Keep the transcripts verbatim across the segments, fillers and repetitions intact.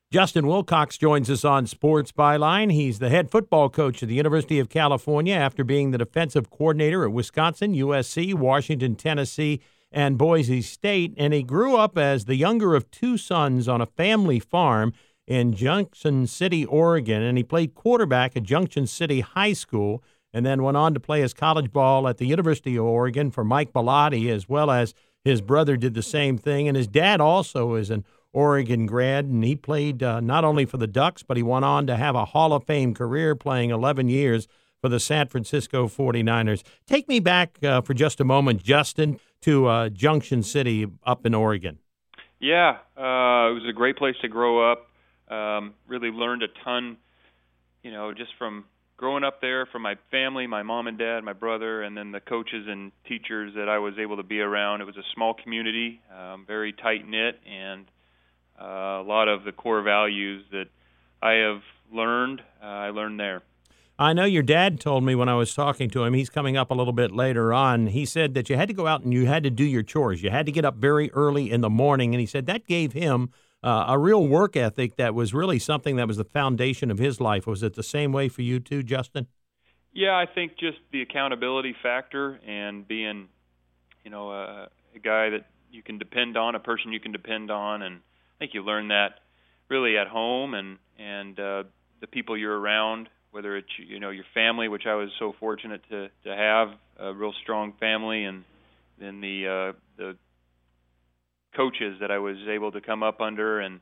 Justin Wilcox joins us on Sports Byline. He's the head football coach at the University of California after being the defensive coordinator at Wisconsin, U S C, Washington, Tennessee, and Boise State. And he grew up as the younger of two sons on a family farm in Junction City, Oregon. And he played quarterback at Junction City High School and then went on to play his college ball at the University of Oregon for Mike Bellotti, as well as his brother did the same thing. And his dad also is an Oregon grad, and he played uh, not only for the Ducks, but he went on to have a Hall of Fame career playing eleven years for the San Francisco forty-niners. Take me back uh, for just a moment, Justin, to uh, Junction City up in Oregon. Yeah, uh, it was a great place to grow up. Um, really learned a ton, you know, just from growing up there, from my family, my mom and dad, my brother, and then the coaches and teachers that I was able to be around. It was a small community, um, very tight-knit, and Uh, a lot of the core values that I have learned, uh, I learned there. I know your dad told me when I was talking to him, he's coming up a little bit later on, he said that you had to go out and you had to do your chores. You had to get up very early in the morning, and he said that gave him uh, a real work ethic that was really something that was the foundation of his life. Was it the same way for you too, Justin? Yeah, I think just the accountability factor and being, you know, a, a guy that you can depend on, a person you can depend on, and I think you learn that really at home and and uh, the people you're around, whether it's you know your family, which I was so fortunate to to have a real strong family, and then the uh, the coaches that I was able to come up under, and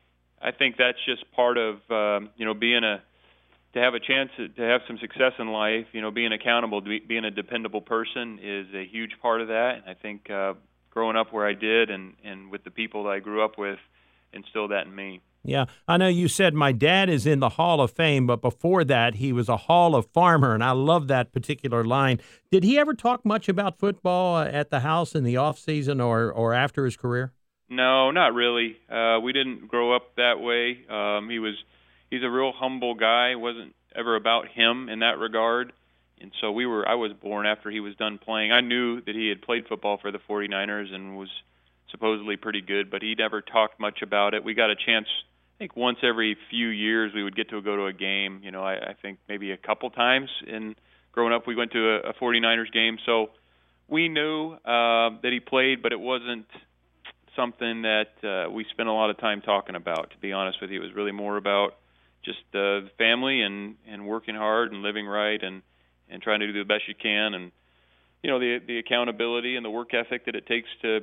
I think that's just part of um, you know being a to have a chance to, to have some success in life. You know, being accountable, be, being a dependable person is a huge part of that. And I think uh, growing up where I did, and and with the people that I grew up with, instill that in me. Yeah, I know you said my dad is in the Hall of Fame, but before that, he was a Hall of Farmer, and I love that particular line. Did he ever talk much about football at the house in the off season or, or after his career? No, not really. Uh, we didn't grow up that way. Um, he was he's a real humble guy. It wasn't ever about him in that regard. And so we were. I was born after he was done playing. I knew that he had played football for the forty-niners and was supposedly pretty good, but he never talked much about it. We got a chance, I think once every few years we would get to go to a game. You know, I, I think maybe a couple times in growing up we went to a, a forty-niners game. So we knew uh, that he played, but it wasn't something that uh, we spent a lot of time talking about, to be honest with you. It was really more about just uh, the family and, and working hard and living right and, and trying to do the best you can. And, you know, the the accountability and the work ethic that it takes to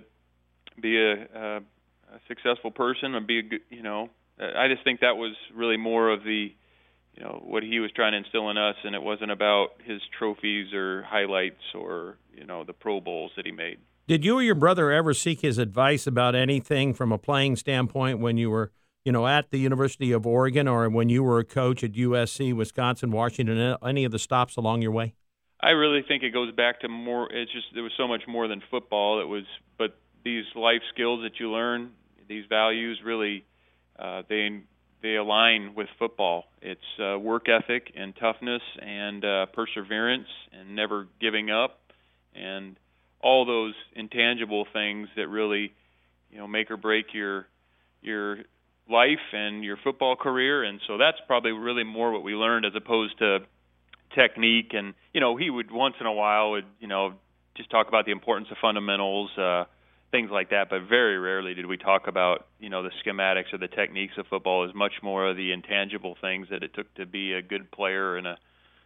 be a, a, a successful person and be a good, you know, I just think that was really more of the, you know, what he was trying to instill in us, and it wasn't about his trophies or highlights or, you know, the Pro Bowls that he made. Did you or your brother ever seek his advice about anything from a playing standpoint when you were, you know, at the University of Oregon or when you were a coach at U S C, Wisconsin, Washington, any of the stops along your way? I really think it goes back to more, it's just, there was so much more than football. It was, but these life skills that you learn, these values, really, uh, they they align with football. It's uh, work ethic and toughness and uh, perseverance and never giving up, and all those intangible things that really, you know, make or break your your life and your football career. And so that's probably really more what we learned as opposed to technique. And you know, he would once in a while would you know just talk about the importance of fundamentals. Uh, things like that, but very rarely did we talk about, you know, the schematics or the techniques of football. As much more of the intangible things that it took to be a good player and a,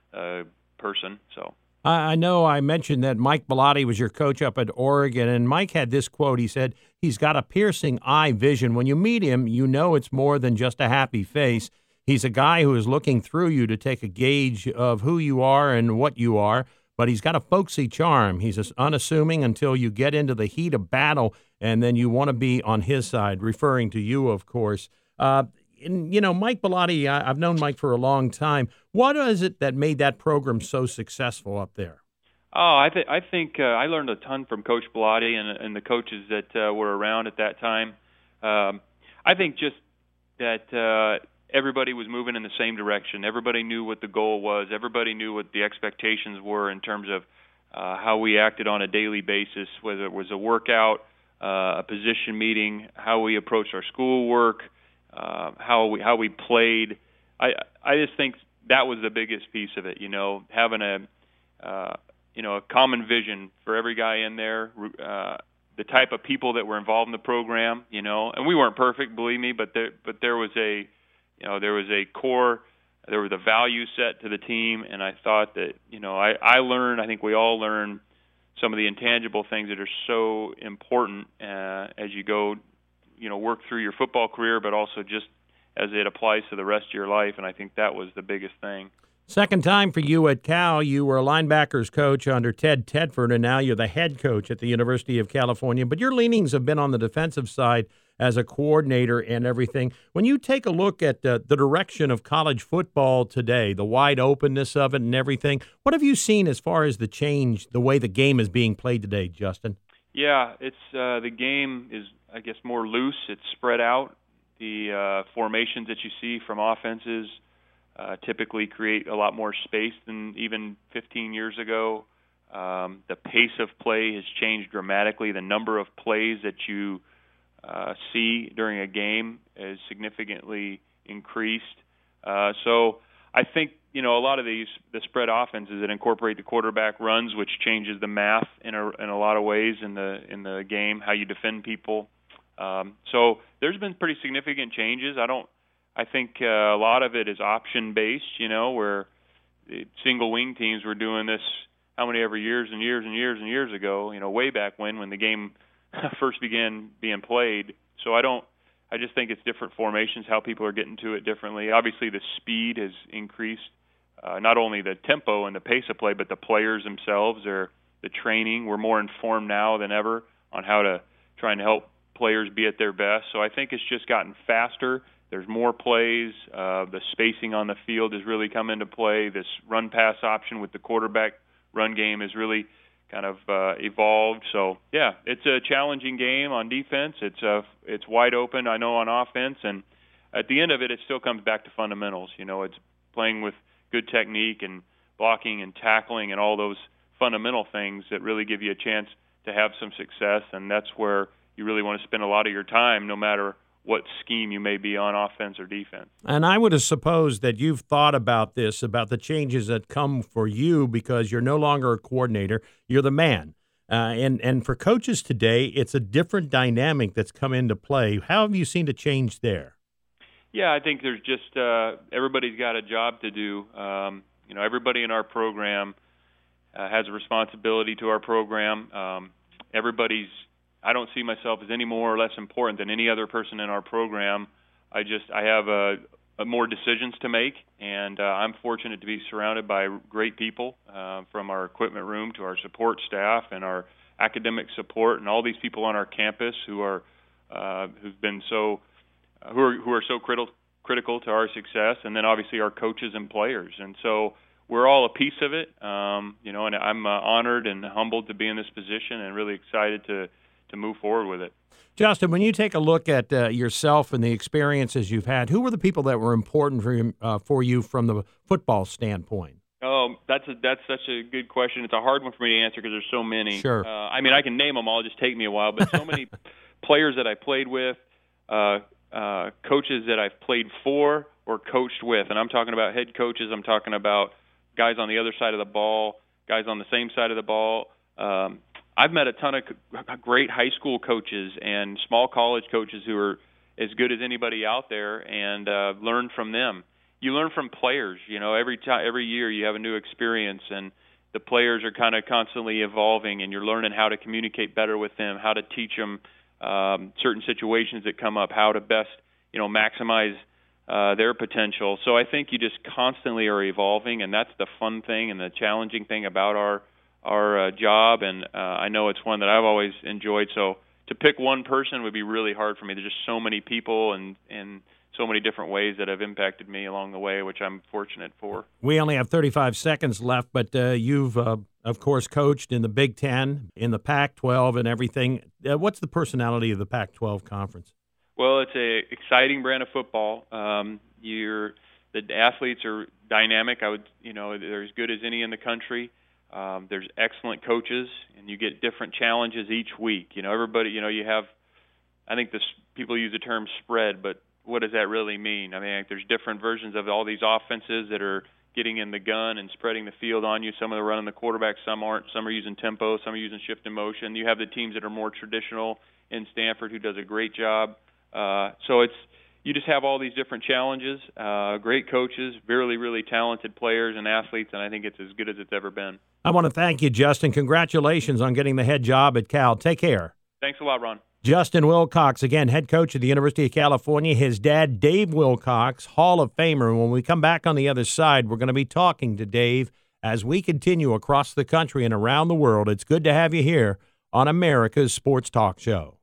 a person. So I know I mentioned that Mike Bellotti was your coach up at Oregon, and Mike had this quote. He said, he's got a piercing eye vision. When you meet him, you know it's more than just a happy face. He's a guy who is looking through you to take a gauge of who you are and what you are. But he's got a folksy charm. He's unassuming until you get into the heat of battle, and then you want to be on his side, referring to you, of course. Uh, and, you know, Mike Bellotti, I, I've known Mike for a long time. What is it that made that program so successful up there? Oh, I, th- I think uh, I learned a ton from Coach Bellotti and, and the coaches that uh, were around at that time. Um, I think just that uh, everybody was moving in the same direction. Everybody knew what the goal was. Everybody knew what the expectations were in terms of uh, how we acted on a daily basis, whether it was a workout, uh, a position meeting, how we approached our schoolwork, uh, how how we how we played. I I just think that was the biggest piece of it. You know, having a uh, you know a common vision for every guy in there. Uh, the type of people that were involved in the program, you know, and we weren't perfect, believe me, but there but there was a you know there was a core. There was a value set to the team, and I thought that, you know, I, I learned, I think we all learn some of the intangible things that are so important uh, as you go, you know, work through your football career, but also just as it applies to the rest of your life, and I think that was the biggest thing. Second time for you at Cal. You were a linebackers coach under Ted Tedford, and now you're the head coach at the University of California. But your leanings have been on the defensive side as a coordinator and everything. When you take a look at uh, the direction of college football today, the wide openness of it and everything, what have you seen as far as the change, the way the game is being played today, Justin? Yeah, it's uh, the game is, I guess, more loose. It's spread out. The uh, formations that you see from offenses Uh, typically create a lot more space than even fifteen years ago. Um, the pace of play has changed dramatically. The number of plays that you uh, see during a game is significantly increased. Uh, so I think, you know, a lot of these, the spread offenses that incorporate the quarterback runs, which changes the math in a, in a lot of ways in the, in the game, how you defend people. Um, so there's been pretty significant changes. I don't, I think uh, a lot of it is option-based, you know, where the single wing teams were doing this how many ever years and years and years and years ago, you know, way back when, when the game first began being played. So I don't, I just think it's different formations, how people are getting to it differently. Obviously, the speed has increased, uh, not only the tempo and the pace of play, but the players themselves, or the training. We're more informed now than ever on how to try and help players be at their best. So I think it's just gotten faster. There's more plays. Uh, the spacing on the field has really come into play. This run-pass option with the quarterback run game has really kind of uh, evolved. So, yeah, it's a challenging game on defense. It's uh, it's wide open, I know, on offense. And at the end of it, it still comes back to fundamentals. You know, it's playing with good technique and blocking and tackling and all those fundamental things that really give you a chance to have some success. And that's where you really want to spend a lot of your time, no matter what scheme you may be on, offense or defense. And I would have supposed that you've thought about this, about the changes that come for you, because you're no longer a coordinator, you're the man. Uh, and, and for coaches today, it's a different dynamic that's come into play. How have you seen the change there? Yeah, I think there's just uh, everybody's got a job to do. Um, you know, everybody in our program uh, has a responsibility to our program. Um, everybody's I don't see myself as any more or less important than any other person in our program. I just I have a, a more decisions to make, and uh, I'm fortunate to be surrounded by great people, uh, from our equipment room to our support staff and our academic support, and all these people on our campus who are uh, who've been so uh, who are who are so critical critical to our success, and then obviously our coaches and players. And so we're all a piece of it, um, you know. And I'm uh, honored and humbled to be in this position, and really excited to. to move forward with it. Justin, when you take a look at uh, yourself and the experiences you've had, who were the people that were important for you, uh, for you from the football standpoint? Oh, that's a, that's such a good question. It's a hard one for me to answer because there's so many. Sure. Uh, I mean, I can name them all. It'll just take me a while. But so many players that I played with, uh, uh, coaches that I've played for or coached with. And I'm talking about head coaches. I'm talking about guys on the other side of the ball, guys on the same side of the ball. Um, I've met a ton of great high school coaches and small college coaches who are as good as anybody out there, and uh, learned from them. You learn from players. You know, every time, every year you have a new experience, and the players are kind of constantly evolving, and you're learning how to communicate better with them, how to teach them um, certain situations that come up, how to best, you know, maximize uh, their potential. So I think you just constantly are evolving, and that's the fun thing and the challenging thing about our our uh, job, and uh, I know it's one that I've always enjoyed. So to pick one person would be really hard for me. There's just so many people and, and so many different ways that have impacted me along the way, which I'm fortunate for. We only have thirty-five seconds left, but uh, you've, uh, of course, coached in the Big Ten, in the Pac twelve and everything. Uh, what's the personality of the Pac twelve conference? Well, it's a exciting brand of football. Um, you're, the athletes are dynamic. I would, you know, they're as good as any in the country. Um, there's excellent coaches, and you get different challenges each week. You know, everybody, you know, you have, I think this people use the term spread, but what does that really mean? I mean, like, there's different versions of all these offenses that are getting in the gun and spreading the field on you. Some of them are running the quarterback, some aren't. Some are using tempo, some are using shift and motion. You have the teams that are more traditional in Stanford, who does a great job. Uh, so it's you just have all these different challenges, uh, great coaches, really, really talented players and athletes, and I think it's as good as it's ever been. I want to thank you, Justin. Congratulations on getting the head job at Cal. Take care. Thanks a lot, Ron. Justin Wilcox, again, head coach at the University of California. His dad, Dave Wilcox, Hall of Famer. And when we come back on the other side, we're going to be talking to Dave as we continue across the country and around the world. It's good to have you here on America's Sports Talk Show.